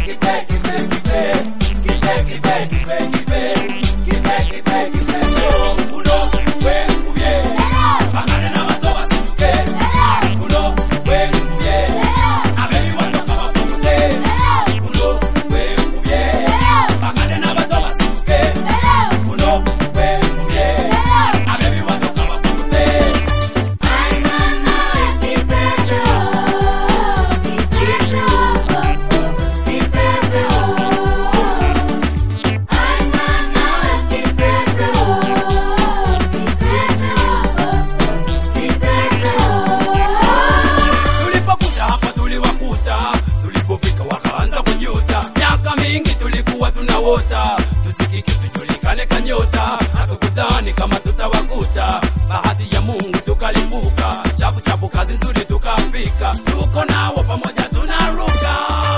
Tusikiki tujulikane kanyota, hatukudhani kama tutawakuta. Bahati ya Mungu tukalipuka, chapu chapu kazi nzuri tukafika. Tuko nao pamoja tunaruka.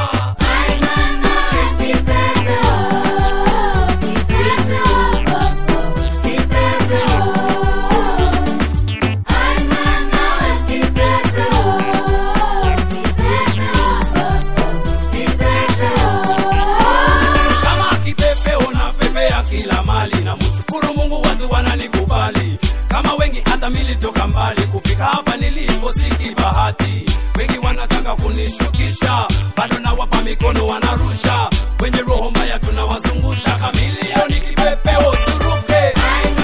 Kila mali na mshukuru Mungu watu wananikubali. Kama wengi hata mili toka mbali kufika hapa nilipo siki bahati. Wengi wanataka kunishukisha, bado na wapa mikono wanarusha. Wenye roho mbaya tunawazungusha. Kamilioni kipepeo turuke.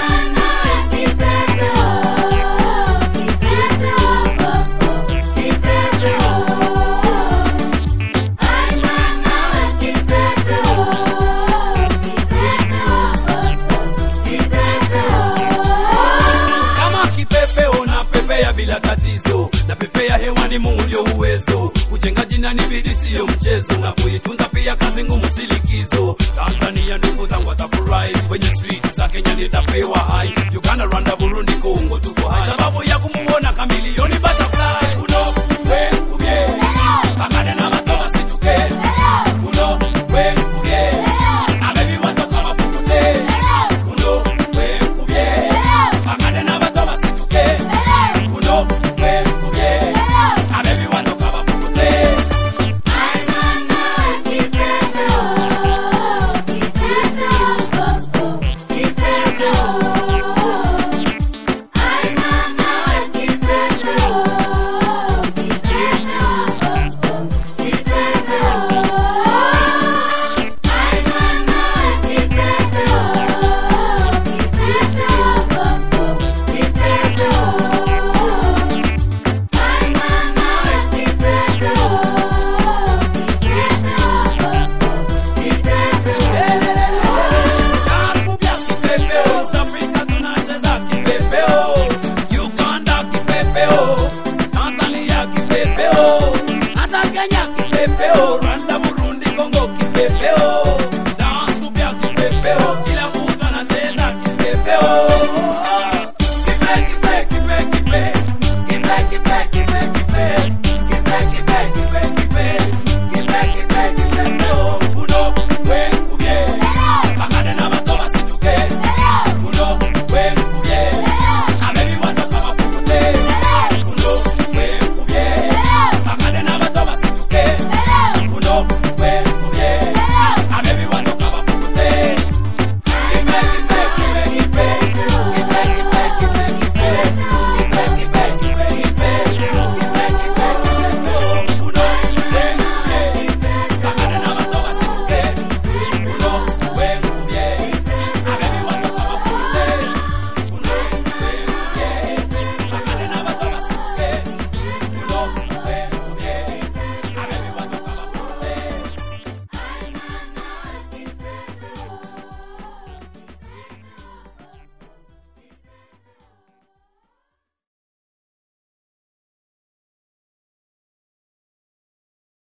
Bila tatizo na pepea hewani, Mungu ndio uwezo. Kujenga jina ni bidii sio mchezo, na kuitunza pia kazi ngumu si likizo. Tanzania ndugu zangu watafurahi, kwenye streets za Kenya nitapewa hai. Uganda, Rwanda, Burundi, Kongo tuko hai, sababu ya kumuona Kamilioni butterfly. Uno we kubye pakade na matoa situke. Uno we kubye abebi watoka mafukute. Uno we kubye pakade na matoa situke. Tanzania kipepeo, hata Kenya kipepeo.